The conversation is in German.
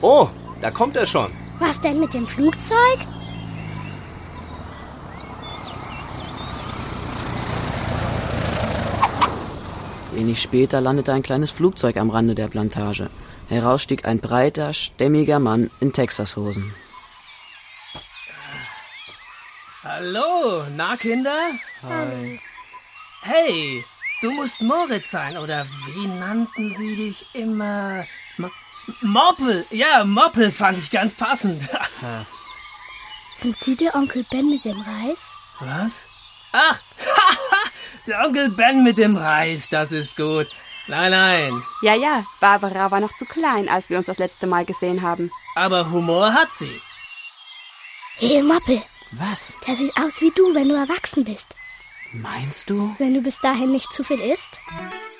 Oh, da kommt er schon. Was denn mit dem Flugzeug? Wenig später landete ein kleines Flugzeug am Rande der Plantage. Heraus stieg ein breiter, stämmiger Mann in Texashosen. Hallo, na Kinder? Hi. Hey, du musst Moritz sein, oder wie nannten sie dich immer? Moppel, ja, Moppel fand ich ganz passend. Sind Sie der Onkel Ben mit dem Reis? Was? Ach, der Onkel Ben mit dem Reis, das ist gut. Nein, Ja, Barbara war noch zu klein, als wir uns das letzte Mal gesehen haben. aber Humor hat sie. Hey, Moppel, Was? der sieht aus wie du, wenn du erwachsen bist. Meinst du? Wenn du bis dahin nicht zu viel isst.